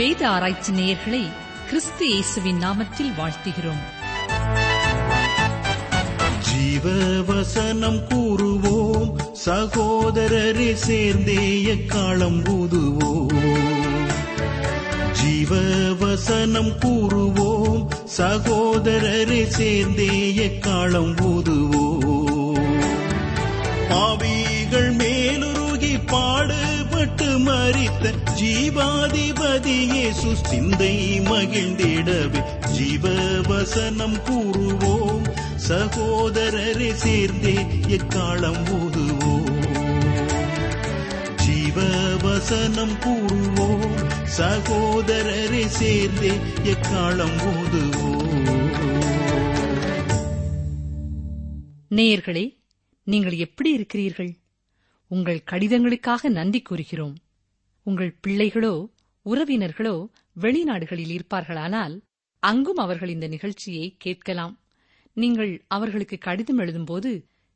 வேத ஆராய்ச்சி நேயர்களை கிறிஸ்து இயேசுவின் நாமத்தில் வாழ்த்துகிறோம். ஜீவவசனம் கூறுவோம், சகோதரரை சேர்ந்தே எக்காலம் ஊதுவோம். ஜீவவசனம் கூறுவோம், சகோதரரை சேர்ந்தே எக்காலம் ஊதுவோம். பாவிகள் மேலுருகி பாடுபட்டு மரித்த ஜீவாதிபதி இயேசு சிந்தை மகிழ்ந்திடவே ஜீவவசனம் கூறுவோம், சகோதரரை சேர்ந்தே எக்காலம் ஊதுவோம். ஜீவவசனம் கூறுவோம், சகோதரரை சேர்ந்தே எக்காலம் ஊதுவோம். நேயர்களே, நீங்கள் எப்படி இருக்கிறீர்கள்? உங்கள் கடிதங்களுக்காக நன்றி கூறுகிறோம். உங்கள் பிள்ளைகளோ உறவினர்களோ வெளிநாடுகளில் இருப்பார்களானால் அங்கும் அவர்கள் இந்த நிகழ்ச்சியை கேட்கலாம். நீங்கள் அவர்களுக்கு கடிதம் எழுதும்போது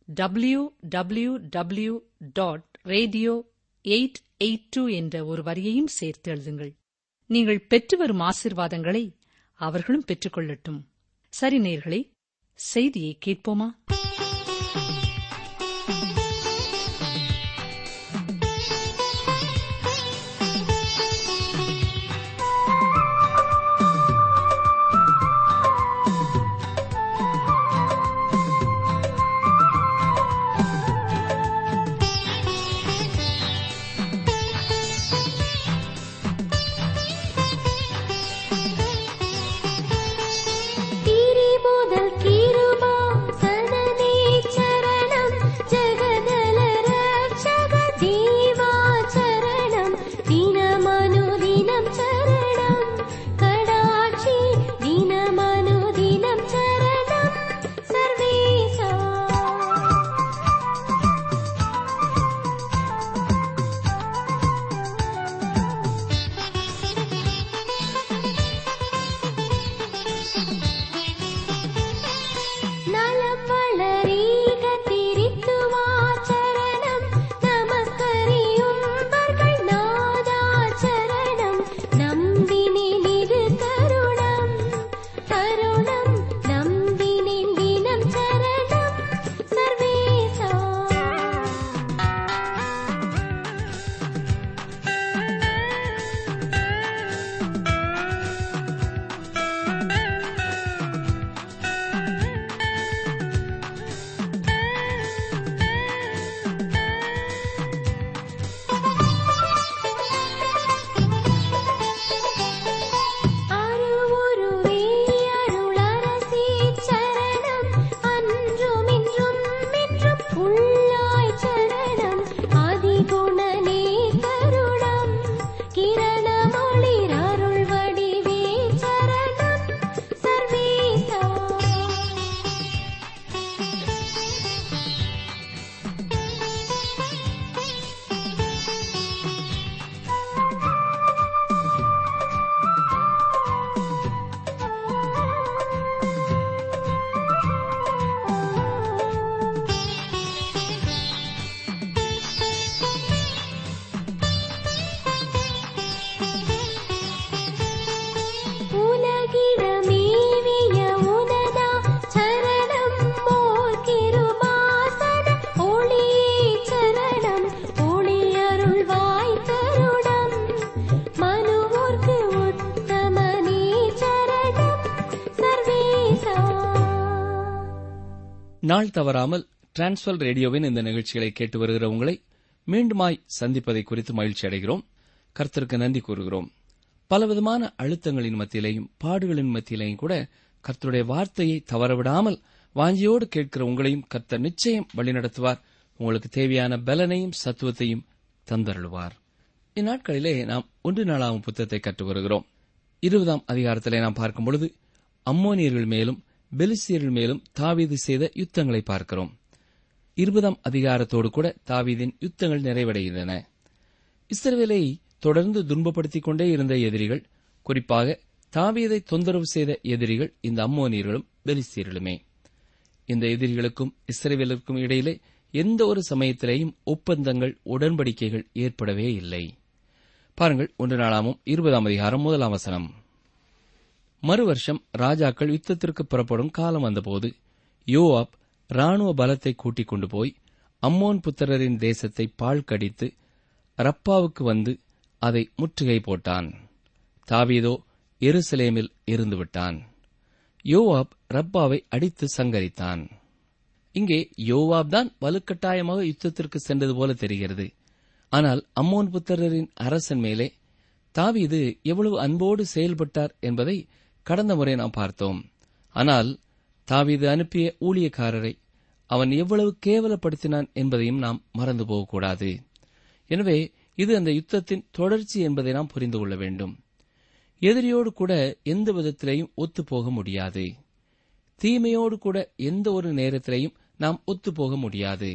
www.radio882 என்ற ஒரு வரியையும் சேர்த்து எழுதுங்கள். நீங்கள் பெற்று வரும் ஆசீர்வாதங்களை அவர்களும் பெற்றுக்கொள்ளட்டும். சரி நேயர்களே, செய்தியை கேட்போமா? நாள் தவறாமல் டிரான்ஸ்வர் ரேடியோவின் இந்த நிகழ்ச்சிகளை கேட்டு வருகிற உங்களை மீண்டுமாய் சந்திப்பதை குறித்து மகிழ்ச்சி அடைகிறோம். கர்த்தருக்கு நன்றி கூறுகிறோம். பலவிதமான அழுத்தங்களின் மத்தியிலேயும் பாடுகளின் மத்தியிலேயும் கூட கர்த்தருடைய வார்த்தையை தவறவிடாமல் வாஞ்சியோடு கேட்கிற உங்களையும் கர்த்தர் நிச்சயம் வழிநடத்துவார். உங்களுக்கு தேவையான பலனையும் சத்துவத்தையும் தந்தருளுவார். இந்நாட்களிலே நாம் 1 நாளாகமம் புத்தகத்தை கற்று வருகிறோம். 20ஆம் அதிகாரத்திலே நாம் பார்க்கும்பொழுது அம்மோனியர்கள் மேலும் பெலிஸ்தியர்கள் மேலும் தாவீது செய்த யுத்தங்களை பார்க்கிறோம். 20ஆம் அதிகாரத்தோடு கூட தாவீதின் யுத்தங்கள் நிறைவடைகின்றன. இஸ்ரவேலை தொடர்ந்து துன்பப்படுத்திக் கொண்டே இருந்த எதிரிகள், குறிப்பாக தாவீதை தொந்தரவு செய்த எதிரிகள் இந்த அம்மோனியர்களும் பெலிஸ்தியர்களுமே. இந்த எதிரிகளுக்கும் இஸ்ரவேலருக்கும் இடையிலே எந்த ஒரு சமயத்திலேயும் ஒப்பந்தங்கள், உடன்படிக்கைகள் ஏற்படவே இல்லை. பாருங்கள், 1 நாளாகமம் 20ஆம் அதிகாரம் 1ஆம் வசனம். மறு வருஷம் ராஜாக்கள் யுத்தத்திற்கு புறப்படும் காலம் வந்தபோது யோவாப் ராணுவ பலத்தை கூட்டிக் கொண்டு போய் அம்மோன் புத்திரரின் தேசத்தை பாழ் கடித்து ரப்பாவுக்கு வந்து அதை முற்றுகை போட்டான். தாவீதோ எருசலேமில் இருந்துவிட்டான். யோவாப் ரப்பாவை அடித்து சங்கரித்தான். இங்கே யோவாப் தான் வலுக்கட்டாயமாக யுத்தத்திற்கு சென்றது போல தெரிகிறது. ஆனால் அம்மோன் புத்திரரின் அரசன் மேலே தாவீது எவ்வளவு அன்போடு செயல்பட்டார் என்பதை கடந்த முறை நாம் பார்த்தோம். ஆனால் தாவீது அனுப்பிய ஊழியக்காரரை அவன் எவ்வளவு கேவலப்படுத்தினான் என்பதையும் நாம் மறந்து போகக்கூடாது. எனவே இது அந்த யுத்தத்தின் தொடர்ச்சி என்பதை நாம் புரிந்து கொள்ள வேண்டும். எதிரியோடு கூட எந்த விதத்திலேயும் ஒத்துப்போக முடியாது. தீமையோடு கூட எந்த ஒரு நேரத்திலேயும் நாம் ஒத்துப்போக முடியாது.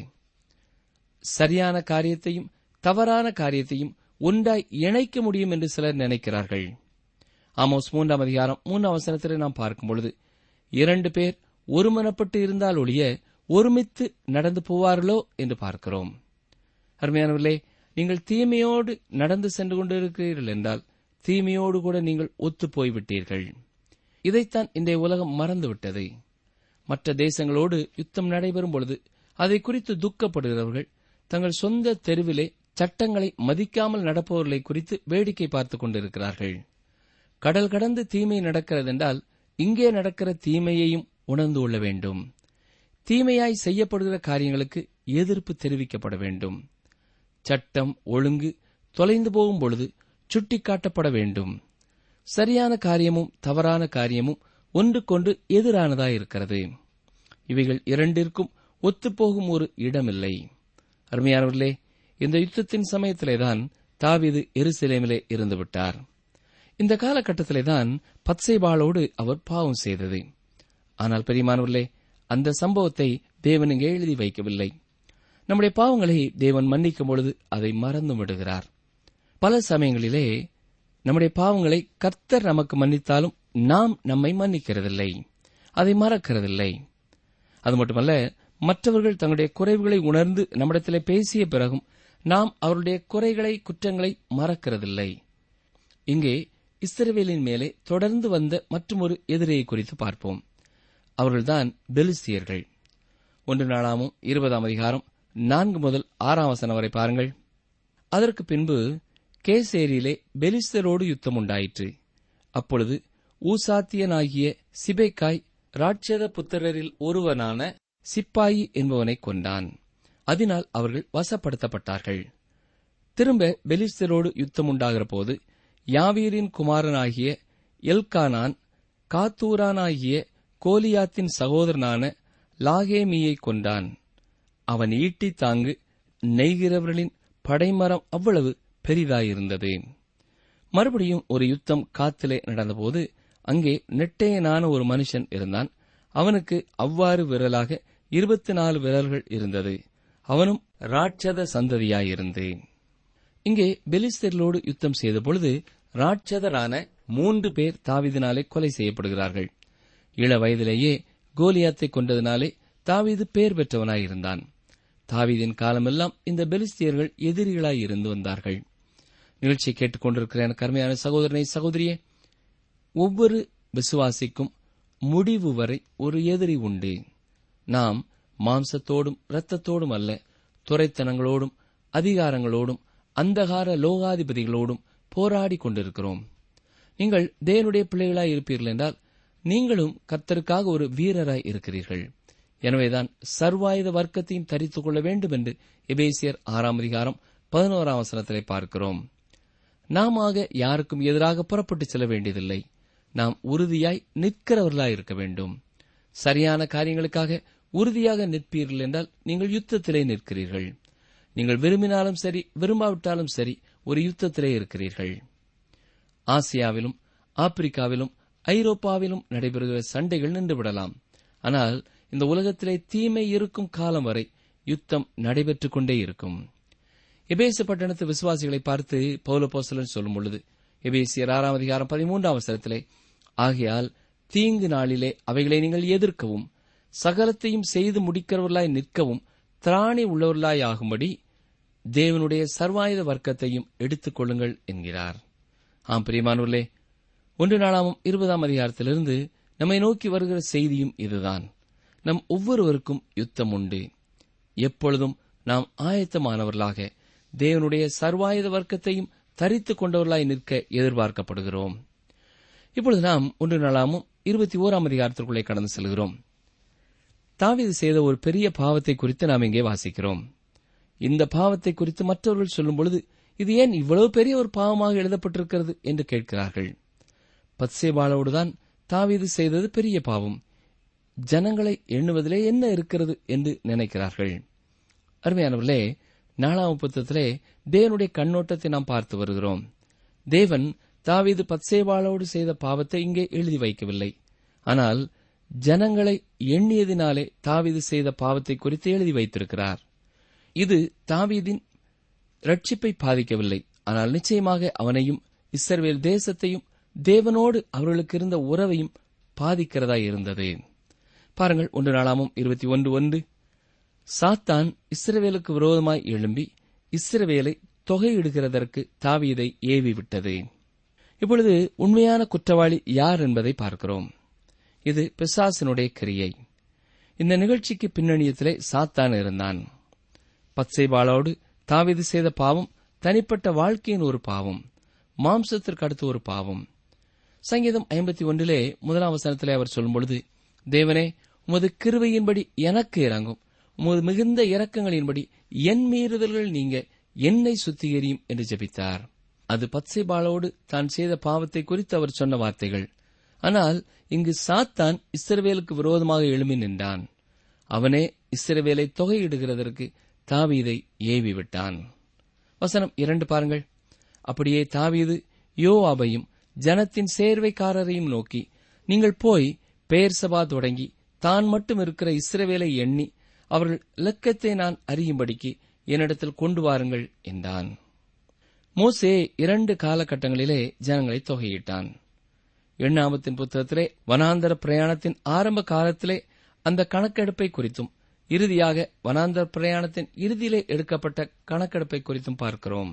சரியான காரியத்தையும் தவறான காரியத்தையும் ஒன்றாய் இணைக்க முடியும் என்று சிலர் நினைக்கிறார்கள். ஆமோஸ் 3ஆம் அதிகாரம் 3ஆம் வசனத்திலே நாம் பார்க்கும்பொழுது 2 பேர் ஒருமனப்பட்டு இருந்தால் ஒழிய ஒருமித்து நடந்து போவார்களோ என்று பார்க்கிறோம். அருமையானவர்களே, நீங்கள் தீமையோடு நடந்து சென்று கொண்டிருக்கிறீர்கள் என்றால் தீமையோடு கூட நீங்கள் ஒத்து போய்விட்டீர்கள். இதைத்தான் இன்றைய உலகம் மறந்துவிட்டது. மற்ற தேசங்களோடு யுத்தம் நடைபெறும் பொழுது அதை குறித்து துக்கப்படுகிறவர்கள் தங்கள் சொந்த தெருவிலே சட்டங்களை மதிக்காமல் நடப்பவர்களை குறித்து வேடிக்கை பார்த்துக் கொண்டிருக்கிறார்கள். கடல் கடந்து தீமை நடக்கிறதென்றால் இங்கே நடக்கிற தீமையையும் உணர்ந்து கொள்ள வேண்டும். தீமையாய் செய்யப்படுகிற காரியங்களுக்கு எதிர்ப்பு தெரிவிக்கப்பட வேண்டும். சட்டம் ஒழுங்கு தொலைந்து போகும் பொழுது சுட்டிக்காட்டப்பட வேண்டும். சரியான காரியமும் தவறான காரியமும் ஒன்றுக்கொன்று எதிரானதாயிருக்கிறது. இவைகள் இரண்டிற்கும் ஒத்துப்போகும் ஒரு இடமில்லை. அருமையானவர்களே, இந்த யுத்தத்தின் சமயத்திலேதான் தாவீது எருசலேமிலே இருந்துவிட்டார். இந்த காலகட்டத்திலேதான் பத்சேபாளோடு அவர் பாவம் செய்தது. ஆனால் பிரியமானவர்களே, அந்த சம்பவத்தை தேவன் இங்கே எழுதி வைக்கவில்லை. நம்முடைய பாவங்களை தேவன் மன்னிக்கும் பொழுது அதை மறந்து விடுகிறார். பல சமயங்களிலே நம்முடைய பாவங்களை கர்த்தர் நமக்கு மன்னித்தாலும் நாம் நம்மை மன்னிக்கிறதில்லை, அதை மறக்கிறதில்லை. அது மட்டுமல்ல, மற்றவர்கள் தங்களுடைய குறைவுகளை உணர்ந்து நம்மிடத்திலே பேசிய பிறகும் நாம் அவருடைய குறைகளை குற்றங்களை மறக்கிறதில்லை. இங்கே இஸ்ரவேலின் மேலே தொடர்ந்து வந்த மற்றொரு எதிரியை குறித்து பார்ப்போம். அவர்கள்தான் பெலிஸ்தியர்கள். 1 நாளாகமம் 20ஆம் அதிகாரம் 4 முதல் 6ஆம் வசனம் வரை பாருங்கள். அதற்கு பின்பு கேசேரியிலே பெலிஸ்தரோடு யுத்தம் உண்டாயிற்று. அப்பொழுது ஊசாத்தியனாகிய சிபெக்காய் ராட்சத புத்திரரில் ஒருவனான சிப்பாயி என்பவனை கொண்டான். அதனால் அவர்கள் வசப்படுத்தப்பட்டார்கள். திரும்ப பெலிஸ்தரோடு யுத்தம் உண்டாகிற போது யாவீரின் குமாரனாகிய எல்கானான் காத்தூரானாகிய கோலியாத்தின் சகோதரனான லாகேமியை கொண்டான். அவன் ஈட்டி தாங்கு நெய்கிறவர்களின் படைமரம் அவ்வளவு பெரிதாயிருந்தது. மறுபடியும் ஒரு யுத்தம் காத்திலே நடந்தபோது அங்கே நெட்டையனான ஒரு மனுஷன் இருந்தான். அவனுக்கு அவ்வாறு விரலாக 24 விரல்கள் இருந்தது. அவனும் ராட்சத சந்ததியாயிருந்து. இங்கே பெலிஸ்தர்களோடு யுத்தம் செய்த பொழுது ராட்சதரான 3 பேர் தாவீதினாலே கொலை செய்யப்படுகிறார்கள். இள வயதிலேயே கோலியாத்தை கொண்டதினாலே தாவீது பேர் பெற்றவனாயிருந்தான். தாவீதின் காலமெல்லாம் இந்த பெலிஸ்தியர்கள் எதிரிகளாய் இருந்து வந்தார்கள். நிகழ்ச்சியை கேட்டுக் கொண்டிருக்கிற எனக்கு அருமையான சகோதரனை சகோதரியே, ஒவ்வொரு விசுவாசிக்கும் முடிவு வரை ஒரு எதிரி உண்டு. நாம் மாம்சத்தோடும் இரத்தத்தோடும் அல்ல, துரைத்தனங்களோடும் அதிகாரங்களோடும் அந்தகார லோகாதிபதிகளோடும் போராடி கொண்டிருக்கிறோம். நீங்கள் தேவனுடைய பிள்ளைகளாய் இருப்பீர்கள் என்றால் நீங்களும் கர்த்தருக்காக ஒரு வீரராய் இருக்கிறீர்கள். எனவேதான் சர்வாயுத வர்க்கத்தையும் தரித்துக் கொள்ள வேண்டும் என்று எபேசியர் 6ஆம் அதிகாரம் 11ஆம் வசனத்திலே பார்க்கிறோம். நாம யாருக்கும் எதிராக புறப்பட்டு செல்ல வேண்டியதில்லை. நாம் உறுதியாய் நிற்கிறவர்களாய் இருக்க வேண்டும். சரியான காரியங்களுக்காக உறுதியாக நிற்பீர்கள் என்றால் நீங்கள் யுத்தத்திலே நிற்கிறீர்கள். நீங்கள் விரும்பினாலும் சரி விரும்பாவிட்டாலும் சரி ஒரு யுத்தத்திலே இருக்கிறீர்கள். ஆசியாவிலும் ஆப்பிரிக்காவிலும் ஐரோப்பாவிலும் நடைபெறுகிற சண்டைகள் நின்றுவிடலாம். ஆனால் இந்த உலகத்திலே தீமை இருக்கும் காலம் வரை யுத்தம் நடைபெற்றுக் கொண்டே இருக்கும். எபேசு பட்டணத்து விசுவாசிகளை பார்த்து பவுல் அப்போஸ்தலன் சொல்லும் பொழுது எபேசியர் 6ஆம் அதிகாரம் 13ஆம் வசனத்திலே, ஆகையால் தீங்கு நாளிலே அவைகளை நீங்கள் எதிர்க்கவும் சகலத்தையும் செய்து முடிக்கிறவர்களாய் நிற்கவும் திராணி உள்ளவர்களாய் ஆகும்படி தேவனுடைய சர்வாயுத வர்க்கத்தையும் எடுத்துக் கொள்ளுங்கள் என்கிறார். ஆம் பிரியமானவர்களே, 1 நாளாகமம் 20ஆம் அதிகாரத்திலிருந்து நம்மை நோக்கி வருகிற செய்தியும் இதுதான். நம் ஒவ்வொருவருக்கும் யுத்தம் உண்டு. எப்பொழுதும் நாம் ஆயத்தமானவர்களாக தேவனுடைய சர்வாயுத வர்க்கத்தையும் தரித்துக் கொண்டவர்களாய் நிற்க எதிர்பார்க்கப்படுகிறோம். இப்பொழுது நாம் 1 நாளாகமம் 21ஆம் அதிகாரத்திற்குள்ளே கடந்து செல்கிறோம். தாவீது செய்த ஒரு பெரிய பாவத்தை குறித்து நாம் இங்கே வாசிக்கிறோம். இந்த பாவத்தை குறித்து மற்றவர்கள் சொல்லும் பொழுது, இது ஏன் இவ்வளவு பெரிய ஒரு பாவமாக எழுதப்பட்டிருக்கிறது என்று கேட்கிறார்கள். பத்சேபாளோடுதான் தாவீது செய்தது பெரிய பாவம். ஜனங்களை எண்ணுவதிலே என்ன இருக்கிறது என்று நினைக்கிறார்கள். அருமையானவர்களே, 4ஆம் புத்தகத்திலே தேவனுடைய கண்ணோட்டத்தை நாம் பார்த்து வருகிறோம். தேவன் தாவீது பத்சேபாளோடு செய்த பாவத்தை இங்கே எழுதி வைக்கவில்லை. ஆனால் ஜனங்களை எண்ணியதினாலே தாவீது செய்த பாவத்தை குறித்து எழுதி வைத்திருக்கிறார். இது தாவீதின் ரட்சிப்பை பாதிக்கவில்லை. ஆனால் நிச்சயமாக அவனையும் இஸ்ரவேல் தேசத்தையும் தேவனோடு அவர்களுக்கு இருந்த உறவையும் பாதிக்கிறதா இருந்தது. பாருங்கள், 1 நாளாகமம் 21:1, சாத்தான் இஸ்ரவேலுக்கு விரோதமாய் எழும்பி இஸ்ரவேலை தொகையிடுகிறதற்கு தாவீதை ஏவி விட்டது. இப்பொழுது உண்மையான குற்றவாளி யார் என்பதை பார்க்கிறோம். இது பிசாசினுடைய கிரியை. இந்த நிகழ்ச்சிக்கு பின்னணியத்திலே சாத்தான் இருந்தான். பத்சேபாளோடு தாவீது செய்த பாவம் தனிப்பட்ட வாழ்க்கையின் ஒரு பாவம், மாம்சத்திற்கு அடுத்த ஒரு பாவம். சங்கீதம் 51 1ஆம் வசனத்திலே அவர் சொல்லும்பொழுது, தேவனே, உமது கிருபையின்படி எனக்கு இரங்கும், உமது மிகுந்த இரக்கங்களின்படி என் மீறுதல்கள் நீங்க என்னை சுத்திகரியும் என்று ஜெபித்தார். அது பத்சேபாளோடு தான் செய்த பாவத்தை குறித்து அவர் சொன்ன வார்த்தைகள். ஆனால் இங்கு சாத்தான் இஸ்ரவேலுக்கு விரோதமாக எழும்பி நின்றான். அவனே இஸ்ரவேலை தொகையிடுகிறதற்கு தாவீதை ஏவி விட்டான். வசனம் 2 பாருங்கள். அப்படியே தாவீது யோவாபையும் ஜனத்தின் சேர்வைக்காரரையும் நோக்கி, நீங்கள் போய் பெயர்சபா தொடங்கி தான் மட்டும் இருக்கிற இஸ்ரவேலை எண்ணி அவர்கள் இலக்கத்தை நான் அறியும்படிக்கு என்னிடத்தில் கொண்டு வாருங்கள் என்றான். மோசே 2 காலகட்டங்களிலே ஜனங்களை தொகையிட்டான். எண்ணாமத்தின் புத்தகத்திலே வனாந்தர பிரயாணத்தின் ஆரம்ப காலத்திலே அந்த கணக்கெடுப்பை குறித்தும், இறுதியாக வனாந்தர பிரயாணத்தின் இறுதியிலே எடுக்கப்பட்ட கணக்கெடுப்பை குறித்தும் பார்க்கிறோம்.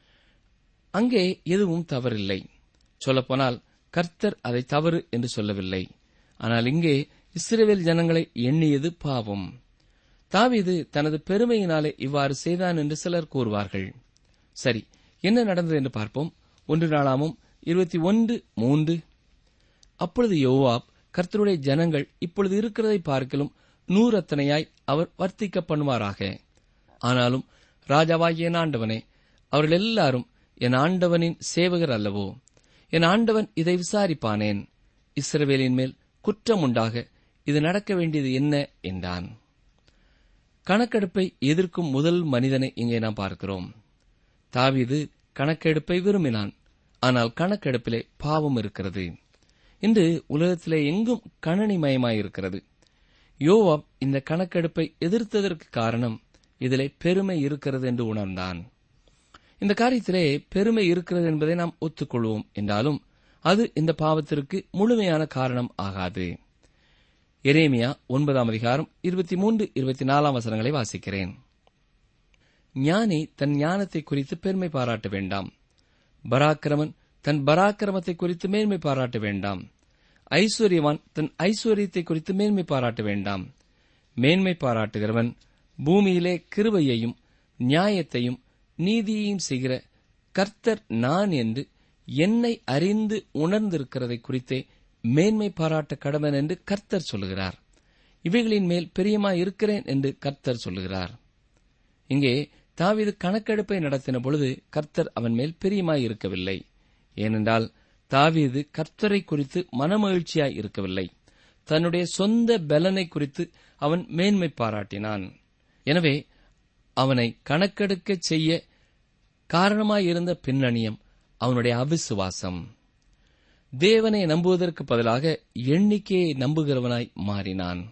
அங்கே எதுவும் தவறில்லை. சொல்லப்போனால் கர்த்தர் அதை தவறு என்று சொல்லவில்லை. ஆனால் இங்கே இஸ்ரவேல் ஜனங்களை எண்ணியது பாவம். தாவீது தனது பெருமையினாலே இவ்வாறு செய்தான் என்று சிலர் கூறுவார்கள். சரி, என்ன நடந்தது என்று பார்ப்போம். 1 நாளாகமம் 21:3, அப்பொழுது யோவாப், கர்த்தருடைய ஜனங்கள் இப்பொழுது இருக்கிறதை பார்க்கிலும் 100 அத்தனையாய் அவர் வர்த்திக்க பண்ணுவாராக. ஆனாலும் ராஜாவாகிய என் ஆண்டவனே, அவர்கள் எல்லாரும் என் ஆண்டவனின் சேவகர் அல்லவோ? என் ஆண்டவன் இதை விசாரிப்பானேன்? இஸ்ரவேலின் மேல் குற்றம் உண்டாக இது நடக்க வேண்டியது என்ன என்றான். கணக்கெடுப்பை எதிர்க்கும் முதல் மனிதனை இங்கே நாம் பார்க்கிறோம். தாவீது கணக்கெடுப்பை விரும்பினான். ஆனால் கணக்கெடுப்பிலே பாவம் இருக்கிறது. இன்று உலகத்திலே எங்கும் கணனிமயமாயிருக்கிறது. யோவாப் இந்த கணக்கெடுப்பை எதிர்த்ததற்கு காரணம் இதிலே பெருமை இருக்கிறது என்று உணர்ந்தான். இந்த காரியத்திலே பெருமை இருக்கிறது என்பதை நாம் ஒத்துக்கொள்வோம் என்றாலும் அது இந்த பாவத்திற்கு முழுமையான காரணம் ஆகாது. எரேமியா 9ஆம் அதிகாரம் 23-24 வசனங்களை வாசிக்கிறேன். ஞானி தன் ஞானத்தை குறித்து பெருமை பாராட்ட வேண்டாம். பராக்கிரமன் தன் பராக்கிரமத்தை குறித்து மேன்மை பாராட்ட வேண்டாம். ஐஸ்வர்யவான் தன் ஐஸ்வர்யத்தை குறித்து மேன்மை பாராட்ட வேண்டாம். மேன்மை பாராட்டுகிறவன் பூமியிலே கிருபையையும் நியாயத்தையும் நீதியையும் செய்கிற கர்த்தர் நான் என்று என்னை அறிந்து உணர்ந்திருக்கிறதை குறித்தே மேன்மை பாராட்ட கடவன் என்று கர்த்தர் சொல்லுகிறார். இவைகளின் மேல் பிரியமாயிருக்கிறேன் என்று கர்த்தர் சொல்லுகிறார். இங்கே தாவீது கணக்கெடுப்பை நடத்தின பொழுது கர்த்தர் அவன் மேல் பிரியமாயிருக்கவில்லை. ஏனென்றால் தாவீது கர்த்தரை குறித்து மனமகிழ்ச்சியாய் இருக்கவில்லை. தன்னுடைய சொந்த பலனை குறித்து அவன் மேன்மை பாராட்டினான். எனவே அவனை கணக்கெடுக்க செய்ய காரணமாயிருந்த பின்னணியம் அவனுடைய அவிசுவாசம். தேவனை நம்புவதற்கு பதிலாக எண்ணிக்கையை நம்புகிறவனாய் மாறினான்.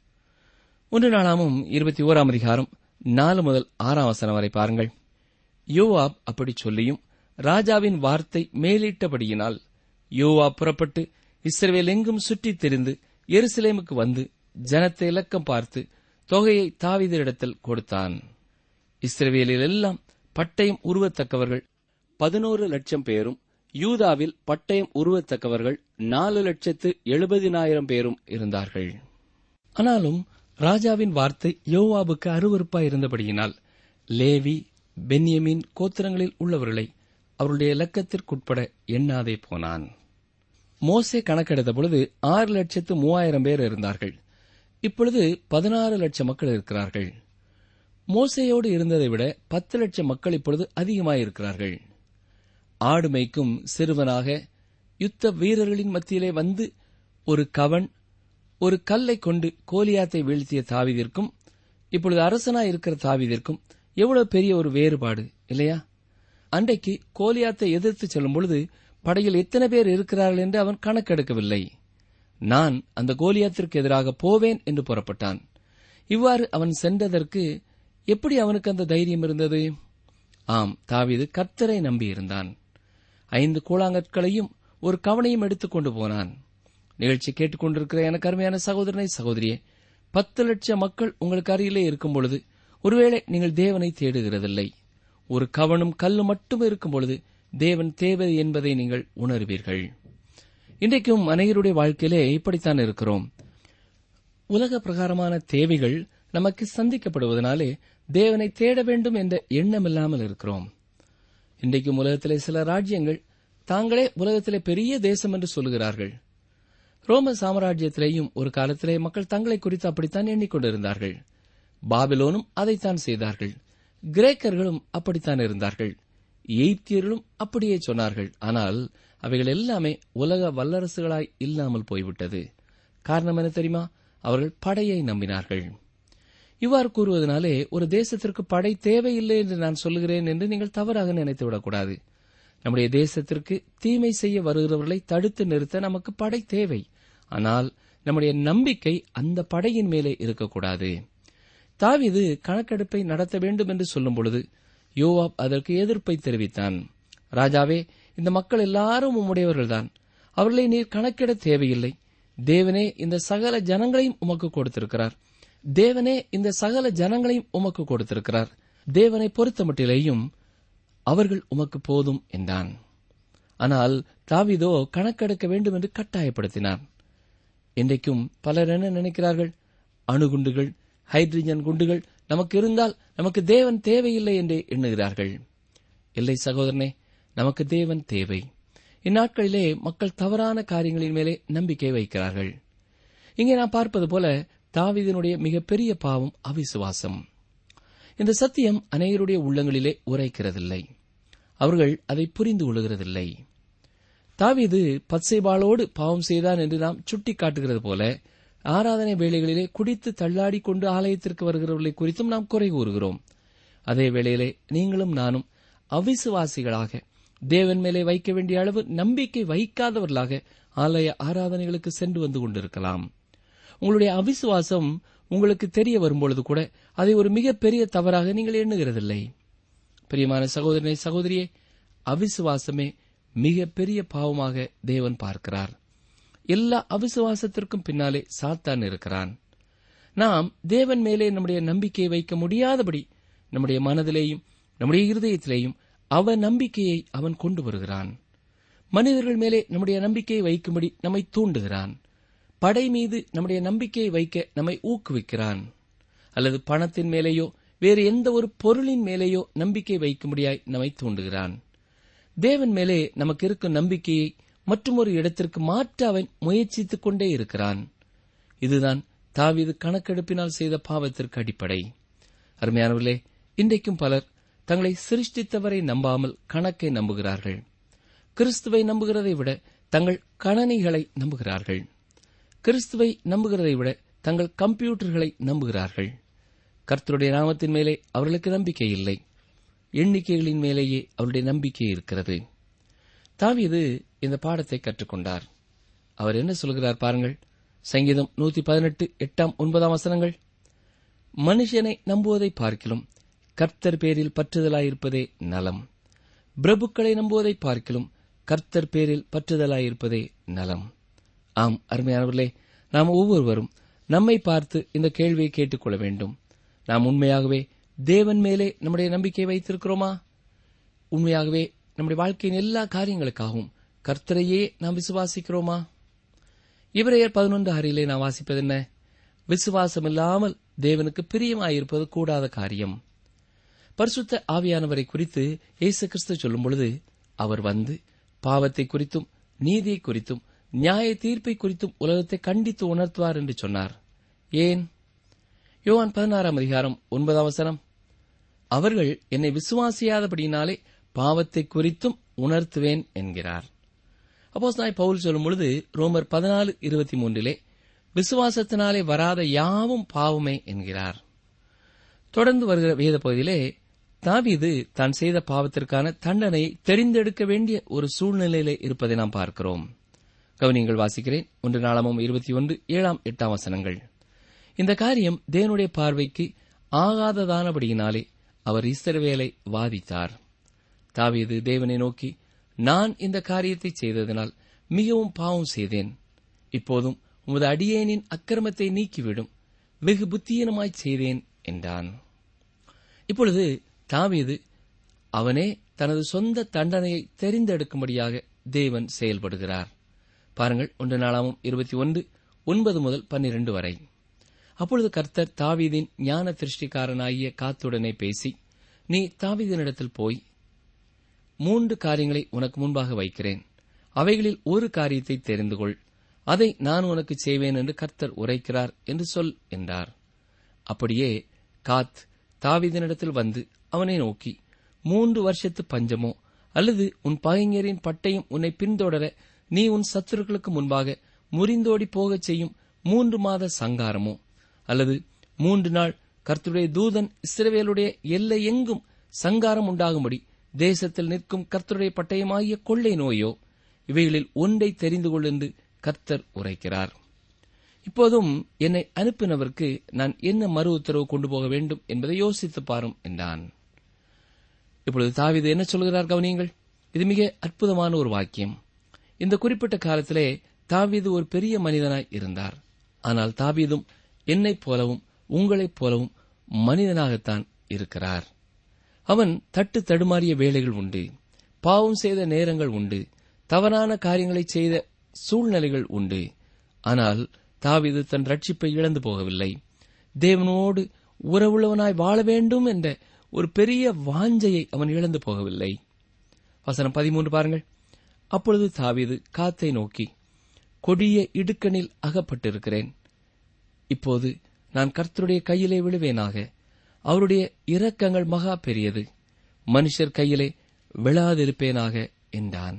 1 நாளாகமம் 21ஆம் அதிகாரம் 4-6 வசனம் வரை பாருங்கள். யோவாப் அப்படி சொல்லியும் ராஜாவின் வார்த்தை மேலிட்டபடியினால் யோவாப் புறப்பட்டு இஸ்ரவேல் எங்கும் சுற்றித் திரிந்து எருசலேமுக்கு வந்து ஜனத்தை இலக்கம் பார்த்து தொகையை தாவீதிடத்தில் கொடுத்தான். இஸ்ரவேலில் எல்லாம் பட்டயம் உருவத்தக்கவர்கள் 11,00,000 பேரும், யூதாவில் பட்டயம் உருவத்தக்கவர்கள் 4,70,000 பேரும் இருந்தார்கள். ஆனாலும் ராஜாவின் வார்த்தை யோவாபுக்கு அருவருப்பாய் இருந்தபடியினால் லேவி, பென்யமீன் கோத்திரங்களில் உள்ளவர்களை அவருடைய இலக்கத்திற்குட்பட எண்ணாதே போனான். மோசே கணக்கெடுத்த பொழுது 6,03,000 பேர் இருந்தார்கள். இப்பொழுது 16,00,000 மக்கள் இருக்கிறார்கள். மோசேயோடு இருந்ததை விட 10,00,000 மக்கள் இப்பொழுது அதிகமாயிருக்கிறார்கள். ஆடு மேய்க்கும் சிறுவனாக யுத்த வீரர்களின் மத்தியிலே வந்து ஒரு கல்லை கொண்டு கோலியாத்தை வீழ்த்திய தாவீதிற்கும் இப்பொழுது அரசனாயிருக்கிற தாவீதிற்கும் எவ்வளவு பெரிய ஒரு வேறுபாடு இல்லையா? அன்றைக்கு கோலியாத்தை எதிர்த்து செல்லும் பொழுது படையில் எத்தனை பேர் இருக்கிறார்கள் என்று அவன் கணக்கெடுக்கவில்லை. நான் அந்த கோலியாத்திற்கு எதிராக போவேன் என்று புறப்பட்டான். இவ்வாறு அவன் சென்றதற்கு எப்படி அவனுக்கு அந்த தைரியம் இருந்தது? ஆம், தாவீது கர்த்தரை நம்பியிருந்தான். 5 கூழாங்கற்களையும் ஒரு கவனையும் எடுத்துக் கொண்டு போனான். நிகழ்ச்சி கேட்டுக்கொண்டிருக்கிற எனக்கு அருமையான சகோதரனை, சகோதரியே, 10,00,000 மக்கள் உங்களுக்கு அருகிலே இருக்கும் பொழுது ஒருவேளை நீங்கள் தேவனை தேடுகிறதில்லை. ஒரு கவனும் கல்லு மட்டும் இருக்கும் பொழுது தேவன் தேவை என்பதை நீங்கள் உணர்வீர்கள். இன்றைக்கும் அநேகருடைய வாழ்க்கையிலே இப்படித்தான் இருக்கிறோம். உலக பிரகாரமான தேவைகள் நமக்கு சந்திக்கப்படுவதனாலே தேவனை தேட வேண்டும் என்ற எண்ணமில்லாமல் இருக்கிறோம். இன்றைக்கும் உலகத்திலே சில ராஜ்யங்கள் தாங்களே உலகத்திலே பெரிய தேசம் என்று சொல்லுகிறார்கள். ரோம சாம்ராஜ்யத்திலேயும் ஒரு காலத்திலே மக்கள் தங்களை குறித்து அப்படித்தான் எண்ணிக்கொண்டிருந்தார்கள். பாபிலோனும் அதைத்தான் செய்தார்கள். கிரேக்கர்களும் அப்படித்தான் இருந்தார்கள். எய்த்தியர்களும் அப்படியே சொன்னார்கள். ஆனால் அவைகள் எல்லாமே உலக வல்லரசுகளாய் இல்லாமல் போய்விட்டது. காரணம் என்ன தெரியுமா? அவர்கள் படையை நம்பினார்கள். இவ்வாறு கூறுவதனாலே ஒரு தேசத்திற்கு படை தேவையில்லை என்று நான் சொல்லுகிறேன் என்று நீங்கள் தவறாக நினைத்துவிடக்கூடாது. நம்முடைய தேசத்திற்கு தீமை செய்ய வருகிறவர்களை தடுத்து நிறுத்த நமக்கு படை தேவை. ஆனால் நம்முடைய நம்பிக்கை அந்த படையின் மேலே இருக்கக்கூடாது. தாவீது கணக்கெடுப்பை நடத்த வேண்டும் என்று சொல்லும் பொழுது யோவாப் அதற்கு எதிர்ப்பை தெரிவித்தான். ராஜாவே, இந்த மக்கள் எல்லாரும் உம்முடையவர்கள்தான். அவர்களை நீர் கணக்கிட தேவையில்லை. தேவனே இந்த சகல ஜனங்களையும் உமக்கு கொடுத்திருக்கிறார். தேவனை பொறுத்தமட்டிலேயும் அவர்கள் உமக்கு போதும் என்றான். ஆனால் தாவீதோ கணக்கெடுக்க வேண்டும் என்று கட்டாயப்படுத்தினார். இன்றைக்கும் பலர் என்ன நினைக்கிறார்கள்? அணுகுண்டுகள், ஹைட்ரஜன் குண்டுகள் நமக்கு இருந்தால் நமக்கு தேவன் தேவையில்லை என்று எண்ணுகிறார்கள். இல்லை சகோதரனே, நமக்கு தேவன் தேவை. இந்நாட்களிலே மக்கள் தவறான காரியங்களின் மேலே நம்பிக்கை வைக்கிறார்கள். இங்கே நாம் பார்ப்பது போல தாவீதினுடைய மிகப்பெரிய பாவம் அவிசுவாசம். இந்த சத்தியம் அநேகருடைய உள்ளங்களிலே உரைக்கிறதில்லை. அவர்கள் அதை புரிந்து கொள்கிறதில்லை. தாவீது பத்சேபாளோடு பாவம் செய்தான் என்று நாம் சுட்டிக்காட்டுகிறது போல ஆராதனை வேளைகளிலே குடித்து தள்ளாடி கொண்டு ஆலயத்திற்கு வருகிறவர்களை குறித்தும் நாம் குறை கூறுகிறோம். அதே வேளையிலே நீங்களும் நானும் அவிசுவாசிகளாக தேவன் மேலே வைக்க வேண்டிய அளவு நம்பிக்கை வைக்காதவர்களாக ஆலய ஆராதனைகளுக்கு சென்று வந்து கொண்டிருக்கலாம். உங்களுடைய அவிசுவாசம் உங்களுக்கு தெரிய வரும்பொழுது கூட அதை ஒரு மிகப்பெரிய தவறாக நீங்கள் எண்ணுகிறதில்லை. பிரியமான சகோதரனை, சகோதரியே, அவிசுவாசமே மிகப்பெரிய பாவமாக தேவன் பார்க்கிறார். எல்லா அவிசுவாசத்திற்கும் பின்னாலே சாத்தான் இருக்கிறான். நாம் தேவன் மேலே நம்முடைய நம்பிக்கையை வைக்க முடியாதபடி நம்முடைய மனதிலேயும் நம்முடைய இருதயத்திலேயும் அவன் நம்பிக்கையை அவன் கொண்டு வருகிறான். மனிதர்கள் மேலே நம்முடைய நம்பிக்கையை வைக்கும்படி நம்மை தூண்டுகிறான். படை மீது நம்முடைய நம்பிக்கையை வைக்க நம்மை ஊக்குவிக்கிறான். அல்லது பணத்தின் மேலேயோ வேறு எந்த ஒரு பொருளின் மேலேயோ நம்பிக்கை வைக்கும்படியாய் நம்மை தூண்டுகிறான். தேவன் மேலே நமக்கு இருக்கும் நம்பிக்கையை மற்றும் ஒரு இடத்திற்கு மாற்ற அவன் முயற்சித்துக் கொண்டே இருக்கிறான். இதுதான் தாவீது கணக்கெடுப்பினால் செய்த பாவத்திற்கு அடிப்படை. அருமையானவர்களே, இன்றைக்கும் பலர் தங்களை சிருஷ்டித்தவரை நம்பாமல் கணக்கை நம்புகிறார்கள். கிறிஸ்துவை நம்புகிறதை விட தங்கள் கணனிகளை நம்புகிறார்கள். கிறிஸ்துவை நம்புகிறதை விட தங்கள் கம்ப்யூட்டர்களை நம்புகிறார்கள். கர்த்தருடைய நாமத்தின் மேலே அவர்களுக்கு நம்பிக்கை இல்லை. எண்ணிக்கைகளின் மேலேயே அவருடைய நம்பிக்கை இருக்கிறது. தாவீது இந்த பாடத்தை கற்றுக்கொண்டார். அவர் என்ன சொல்கிறார் பாருங்கள். சங்கீதம் 118 8-9 வசனங்கள். மனுஷனை நம்புவதை பார்க்கிலும் கர்த்தர் பேரில் பற்றுதலாயிருப்பதே நலம். பிரபுக்களை நம்புவதை பார்க்கிலும் கர்த்தர் பேரில் பற்றுதலாயிருப்பதே நலம். ஆம் அருமையானவர்களே, நாம் ஒவ்வொருவரும் நம்மை பார்த்து இந்த கேள்வியை கேட்டுக்கொள்ள வேண்டும். நாம் உண்மையாகவே தேவன் மேலே நம்முடைய நம்பிக்கை வைத்திருக்கிறோமா? உண்மையாகவே நம்முடைய வாழ்க்கையின் எல்லா காரியங்களுக்காகவும் கர்த்தரையே நாம் விசுவாசிக்கிறோமா? எபிரெயர் 11:6 நாம் வாசிப்பது என்ன? விசுவாசம் இல்லாமல் தேவனுக்கு பிரியமாயிருப்பது கூடாத காரியம். பரிசுத்த ஆவியானவரை குறித்து இயேசு கிறிஸ்து சொல்லும் பொழுது, அவர் வந்து பாவத்தை குறித்தும் நீதியை குறித்தும் நியாய தீர்ப்பை குறித்தும் உலகத்தை கண்டித்து உணர்த்துவார் என்று சொன்னார். ஏன்? யோவான் 16:9 அவர்கள் என்னை விசுவாசியாதபடியினாலே பாவத்தை குறித்தும் உணர்த்துவேன் என்கிறார். அப்போஸ்தலனாகிய பவுல் சொல்லும் பொழுது ரோமர் 14:23 விசுவாசத்தினாலே வராத யாவும் பாவமே என்கிறார். தொடர்ந்து வருகிற வேத பகுதியிலே தாவீது தான் செய்த பாவத்திற்கான தண்டனையை தெரிந்தெடுக்க வேண்டிய ஒரு சூழ்நிலையிலே இருப்பதை நாம் பார்க்கிறோம். கவனியங்கள் வாசிக்கிறேன். 1 நாளாகமம் 21:7-8 இந்த காரியம் தேவனுடைய பார்வைக்கு ஆகாததானபடியினாலே அவர் இஸ்ரவேலை வாதித்தார். தாவீது தேவனை நோக்கி, நான் இந்த காரியத்தை செய்ததினால் மிகவும் பாவம் செய்தேன். இப்போதும் உமது அடியேனின் அக்கிரமத்தை நீக்கிவிடும், வெகு புத்தியீனமாய் செய்தேன் என்றான். இப்பொழுது தாவீது அவனே தனது சொந்த தண்டனையை தெரிந்தெடுக்கும்படியாக தேவன் செயல்படுகிறார். பாருங்கள், 1 நாளாகமம் 21:9-12 அப்பொழுது கர்த்தர் தாவீதின் ஞான திருஷ்டிக்காரனாகிய காத்துடனே பேசி, நீ தாவீதினிடத்தில் போய் 3 காரியங்களை உனக்கு முன்பாக வைக்கிறேன், அவைகளில் ஒரு காரியத்தை தெரிந்து கொள், அதை நான் உனக்கு செய்வேன் என்று கர்த்தர் உரைக்கிறார் என்று சொல் என்றார். அப்படியே காத் தாவீதினிடத்தில் வந்து அவனை நோக்கி, 3 வருஷத்து பஞ்சமோ அல்லது உன் பகைஞரின் பட்டயம் உன்னை பின்தொடர நீ உன் சத்துருக்களுக்கு முன்பாக முறிந்தோடி போகச் செய்யும் 3 மாத சங்காரமோ அல்லது 3 நாள் கர்த்தருடைய தூதன் இஸ்ரவேலுடைய எல்லை எங்கும் சங்காரம் உண்டாகும்படி தேசத்தில் நிற்கும் கர்த்தருடைய பட்டயமாகிய கொள்ளை நோயோ, இவைகளில் ஒன்றை தெரிந்து கொள் என்று கர்த்தர் உரைக்கிறார். இப்போதும் என்னை அனுப்பினவருக்கு நான் என்ன மறு உத்தரவு கொண்டு போக வேண்டும் என்பதை யோசித்து பாரும் என்றான். இப்பொழுது தாவீது என்ன சொல்கிறார் கவனியுங்கள். இது மிக அற்புதமான ஒரு வாக்கியம். இந்த குறிப்பிட்ட காலத்திலே தாவீது ஒரு பெரிய மனிதனாய் இருந்தார். ஆனால் தாவீதும் என்னைப் போலவும் உங்களைப் போலவும் மனிதனாகத்தான் இருக்கிறார். அவன் தட்டு தடுமாறிய வேளைகள் உண்டு, பாவம் செய்த நேரங்கள் உண்டு, தவறான காரியங்களை செய்த சூழ்நிலைகள் உண்டு. ஆனால் தாவீது தன் ரட்சிப்பை இழந்து போகவில்லை. தேவனோடு உறவுள்ளவனாய் வாழ வேண்டும் என்ற ஒரு பெரிய வாஞ்சையை அவன் இழந்து போகவில்லை. வசனம் 13 பாருங்கள். அப்பொழுது தாவீது காத்தை நோக்கி, கொடிய இடுக்கணில் அகப்பட்டிருக்கிறேன். இப்போது நான் கர்த்தருடைய கையிலே விழுவேனாக. அவருடைய இரக்கங்கள் மகா பெரியது, மனுஷர் கையிலே விழாதிருப்பேனாக என்றான்.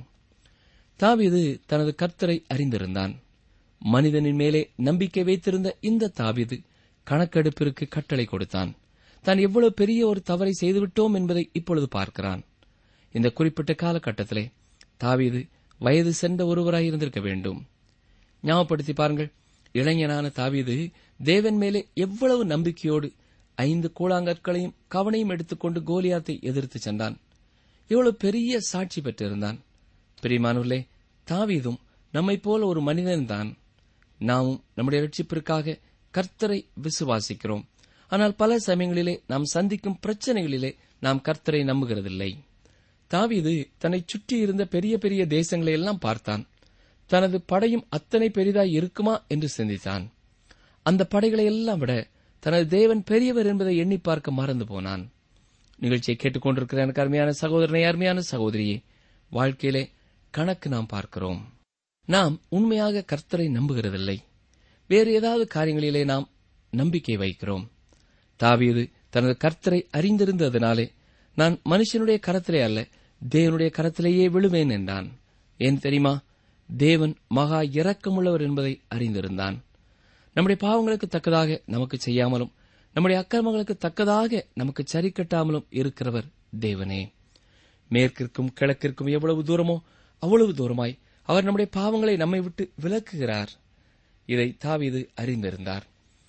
தாவீது தனது கர்த்தரை அறிந்திருந்தான். மனிதனின் மேலே நம்பிக்கை வைத்திருந்த இந்த தாவீது கணக்கெடுப்பிற்கு கட்டளை கொடுத்தான். தான் எவ்வளவு பெரிய ஒரு தவறை செய்துவிட்டோம் என்பதை இப்பொழுது பார்க்கிறான். இந்த குறிப்பிட்ட காலகட்டத்திலே தாவீது வயது சென்ற ஒருவராய் இருந்திருக்க வேண்டும். ஞாபகப்படுத்தி பாருங்கள், இளைஞனான தாவீது தேவன் மேலே எவ்வளவு நம்பிக்கையோடு 5 கூழாங்கற்களையும் கவனையும் எடுத்துக்கொண்டு கோலியாத்தை எதிர்த்து சென்றான். எவ்வளவு பெரிய சாட்சி பெற்றிருந்தான். பிரியமானவர்களே, தாவீதும் நம்மைப் போல ஒரு மனிதன்தான். நாமும் நம்முடைய ரட்சிப்பிற்காக கர்த்தரை விசுவாசிக்கிறோம். ஆனால் பல சமயங்களிலே நாம் சந்திக்கும் பிரச்சனைகளிலே நாம் கர்த்தரை நம்புகிறதில்லை. தாவீது தன்னை சுற்றி இருந்த பெரிய பெரிய தேசங்களை எல்லாம் பார்த்தான். தனது படையும் அத்தனை பெரிதாய் இருக்குமா என்று சிந்தித்தான். அந்த படைகளை எல்லாம் விட தனது தேவன் பெரியவர் என்பதை எண்ணி பார்க்க மறந்து போனான். நிகழ்ச்சியை கேட்டுக்கொண்டிருக்கிற எனக்கு அருமையான சகோதரனை, அருமையான சகோதரியே, வாழ்க்கையிலே கணக்கு நாம் பார்க்கிறோம். நாம் உண்மையாக கர்த்தரை நம்புகிறதில்லை. வேறு ஏதாவது காரியங்களிலே நாம் நம்பிக்கை வைக்கிறோம். தாவீது தனது கர்த்தரை அறிந்திருந்ததினாலே, நான் மனுஷனுடைய கரத்திலே அல்ல, தேவனுடைய கரத்திலேயே விழுவேன் என்றான். ஏன் தெரியுமா? தேவன் மகா இரக்கமுள்ளவர் என்பதை அறிந்திருந்தான். நம்முடைய பாவங்களுக்கு தக்கதாக நமக்கு செய்யாமலும், நம்முடைய அக்கிரமங்களுக்கு தக்கதாக நமக்கு சரி கட்டாமலும் இருக்கிறவர் தேவனே. மேற்கிற்கும் கிழக்கிற்கும் எவ்வளவு தூரமோ அவ்வளவு தூரமாய் அவர் நம்முடைய பாவங்களை நம்மை விட்டு விலக்குகிறார். இதை தாவீது அறிந்திருந்தார்.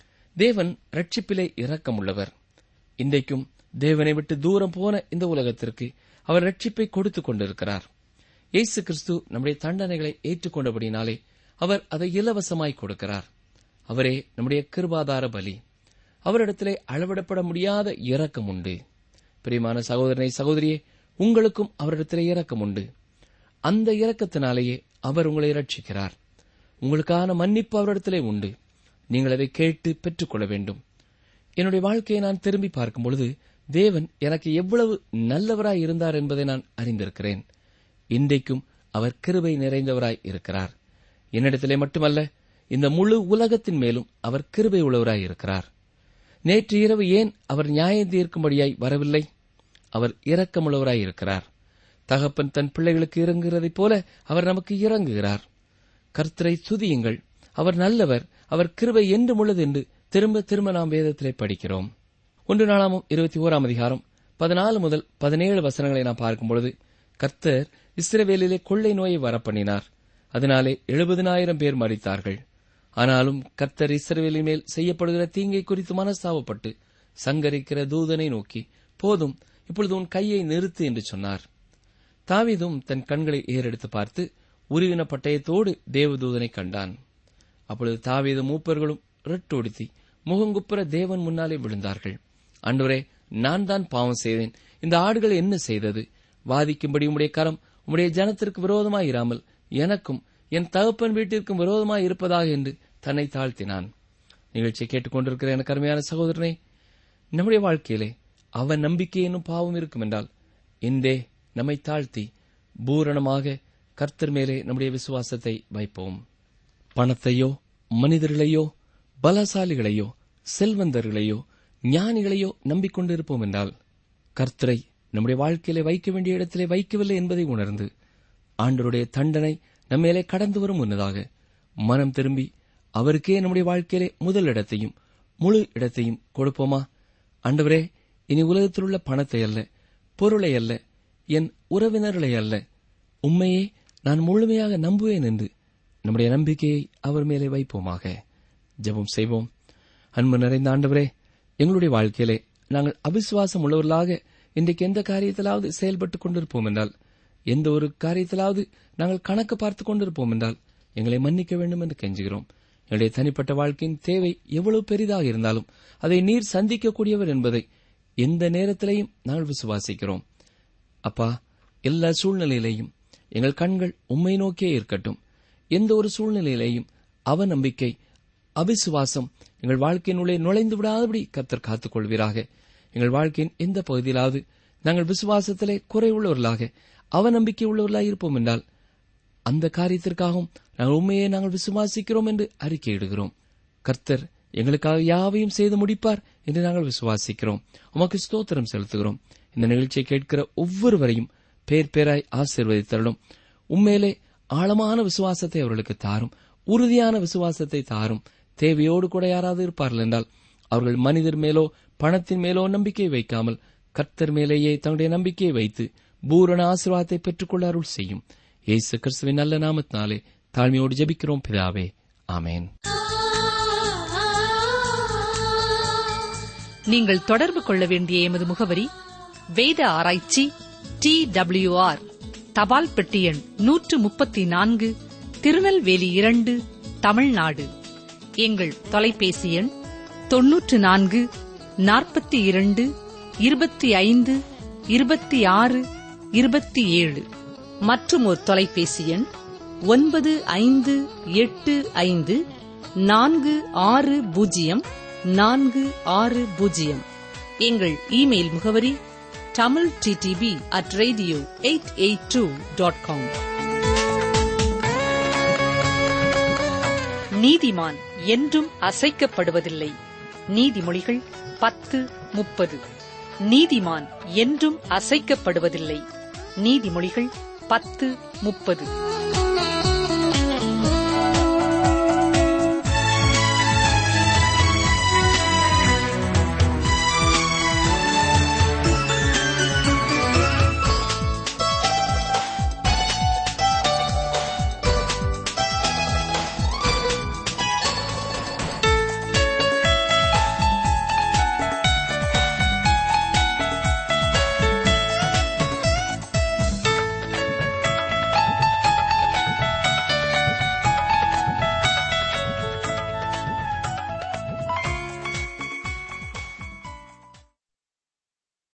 தேவன் ரட்சிப்பிலே இரக்கமுள்ளவர். இன்றைக்கும் தேவனை விட்டு தூரம் போன இந்த உலகத்திற்கு அவர் ரட்சிப்பை கொடுத்துக் கொண்டிருக்கிறார். இயேசு கிறிஸ்து நம்முடைய தண்டனைகளை ஏற்றுக்கொண்டபடினாலே அவர் அதை இலவசமாய் கொடுக்கிறார். அவரே நம்முடைய கிருபாதார பலி. அவரிடத்திலே அளவிடப்பட முடியாத இரக்கம் உண்டு. பிரியமான சகோதரனை, சகோதரியே, உங்களுக்கும் அவரிடத்திலே இரக்கம் உண்டு. அந்த இரக்கத்தினாலேயே அவர் உங்களை ரட்சிக்கிறார். உங்களுக்கான மன்னிப்பு அவரிடத்திலே உண்டு. நீங்கள் அதை கேட்டு பெற்றுக்கொள்ள வேண்டும். என்னுடைய வாழ்க்கையை நான் திரும்பி பார்க்கும் பொழுது தேவன் எனக்கு எவ்வளவு நல்லவராய் இருந்தார் என்பதை நான் அறிந்திருக்கிறேன். இன்றைக்கும் அவர் கிருபை நிறைந்தவராய் இருக்கிறார். என்னிடத்திலே மட்டுமல்ல, இந்த முழு உலகத்தின் மேலும் அவர் கிருபை உள்ளவராய் இருக்கிறார். நேற்று இரவு ஏன் அவர் நியாயம் தீர்க்கும்படியாய் வரவில்லை? அவர் இரக்கமுள்ளவராய் இருக்கிறார். தகப்பன் தன் பிள்ளைகளுக்கு இறங்குகிறதைப் போல அவர் நமக்கு இறங்குகிறார். கர்த்தரை துதியுங்கள், அவர் நல்லவர், அவர் கிருபை என்றும் உள்ளது என்று திரும்ப திரும்ப நாம் வேதத்திலே படிக்கிறோம். 1 நாளாகமம் 21 அதிகாரம் 14 முதல் 17 வசனங்களை நாம் பார்க்கும்பொழுது, கர்த்தர் இஸ்ரவேலிலே கொள்ளை நோயை வரப்பண்ணினார். அதனாலே 70,000 பேர் மரித்தார்கள். ஆனாலும் கர்த்தர் இஸ்ரவேலின் மேல் செய்யப்படுகிற தீங்கை குறித்து மனஸ்தாபப்பட்டு சங்கரிக்கிற தூதனை நோக்கி, போதும், இப்பொழுது உன் கையை நிறுத்து என்று சொன்னார். தாவீதும் தன் கண்களை ஏறெடுத்து பார்த்து உருவின பட்டயத்தோடு தேவதூதனை கண்டான். அப்பொழுது தாவீது மூப்பர்களும் இரட்டொடுத்தி முகங்குப்புற தேவன் முன்னாலே விழுந்தார்கள். ஆண்டவரே, நான் தான் பாவம் செய்தேன். இந்த ஆடுகள் என்ன செய்தது? வாதிக்கும்படி உம்முடைய கரம் உம்முடைய ஜனத்திற்கு விரோதமாய் இராமல் எனக்கும் என் தகப்பன் வீட்டிற்கும் விரோதமாய் இருப்பதாக என்று தன்னை தாழ்த்தினான். நிகழ்ச்சியை கேட்டுக்கொண்டிருக்கிற எனக்கு அருமையான சகோதரனே, நம்முடைய வாழ்க்கையிலே அவன் நம்பிக்கை என்னும் பாவம் இருக்கும் என்றால் இன்றே நம்மை தாழ்த்தி பூரணமாக கர்த்தர் மேலே நம்முடைய விசுவாசத்தை வைப்போம். பணத்தையோ, மனிதர்களையோ, பலசாலிகளையோ, செல்வந்தர்களையோ, ஞானிகளையோ நம்பிக்கொண்டிருப்போம் என்றால் கர்த்தரை நம்முடைய வாழ்க்கையிலே வைக்க வேண்டிய இடத்திலே வைக்கவில்லை என்பதை உணர்ந்து ஆண்டவருடைய தண்டனை நம்மேலே கடந்து வரும் முன்னதாக மனம் திரும்பி அவருக்கே நம்முடைய வாழ்க்கையிலே முதல் இடத்தையும் முழு இடத்தையும் கொடுப்போமா? ஆண்டவரே, இனி உலகத்தில் உள்ள பணத்தை அல்ல, பொருளை அல்ல, என் உறவினர்களை அல்ல, உம்மையே நான் முழுமையாக நம்புவேன் என்று நம்முடைய நம்பிக்கையை அவர் மேலே வைப்போமாக. ஜெபம் செய்வோம். அன்பு நிறைந்த ஆண்டவரே, எங்களுடைய வாழ்க்கையிலே நாங்கள் அவிசுவாசம் உள்ளவர்களாக இன்றைக்கு எந்த காரியத்திலாவது செயல்பட்டுக் கொண்டிருப்போம் என்றால், எந்த ஒரு காரியத்திலாவது நாங்கள் கணக்கு பார்த்துக் கொண்டிருப்போம் என்றால் எங்களை மன்னிக்க வேண்டும் என்று கெஞ்சுகிறோம். எங்களுடைய தனிப்பட்ட வாழ்க்கையின் தேவை எவ்வளவு பெரிதாக இருந்தாலும் அதை நீர் சந்திக்கக்கூடியவர் என்பதை எந்த நேரத்திலையும் நாங்கள் விசுவாசிக்கிறோம். அப்பா, எல்லா சூழ்நிலையிலையும் எங்கள் கண்கள் உம்மை நோக்கியே இருக்கட்டும். எந்த ஒரு சூழ்நிலையிலேயும் அவநம்பிக்கை, அவிசுவாசம் எங்கள் வாழ்க்கையினுள்ளே நுழைந்து விடாதபடி கர்த்தர் காத்துக் கொள்வீராக. எங்கள் வாழ்க்கையின் எந்த பகுதியிலாவது நாங்கள் விசுவாசத்திலே குறைவுள்ளவர்களாக, அவநம்பிக்கை உள்ளவர்களாக இருப்போம் என்றால் அந்த காரியத்திற்காகவும் நாங்கள் விசுவாசிக்கிறோம் என்று அறிக்கையிடுகிறோம். கர்த்தர் எங்களுக்காக யாவையும் செய்து முடிப்பார் என்று நாங்கள் விசுவாசிக்கிறோம். உமக்கு ஸ்தோத்திரம் செலுத்துகிறோம். இந்த நிகழ்ச்சியை கேட்கிற ஒவ்வொருவரையும் பேர் பேராய் ஆசீர்வதித்தருளும். உண்மையிலே ஆழமான விசுவாசத்தை அவர்களுக்கு தாரும், உறுதியான விசுவாசத்தை தாரும். தேவையோடு கூட யாராவது இருப்பார்கள் என்றால் அவர்கள் மனிதர் மேலோ பணத்தின் மேலோ நம்பிக்கை வைக்காமல் கர்த்தர் மேலேயே தன்னுடைய நம்பிக்கையை வைத்து பூரண ஆசீர்வாதத்தை பெற்றுக்கொள்ள அருள் செய்யும். இயேசு கிறிஸ்துவின் நல்ல நாமத்தினாலே தாழ்மையோடு ஜெபிக்கிறோம் பிதாவே, ஆமென். நீங்கள் தொடர்பு கொள்ள வேண்டிய எமது முகவரி: வேத ஆராய்ச்சி TWR, தபால் பெட்டி எண் 134, திருநெல்வேலி 2, தமிழ்நாடு. எங்கள் தொலைபேசி எண் 94 42 25 26 27. மற்றும் ஒரு தொலைபேசி எண் 9585 460 460. எங்கள் இமெயில் முகவரி tamilttb@radio882.com. நீதிமான் என்றும் அசைக்கப்படுவதில்லை. நீதிமொழிகள் 10:30. நீதிமான் என்றும் அசைக்கப்படுவதில்லை. நீதிமொழிகள் 10:30.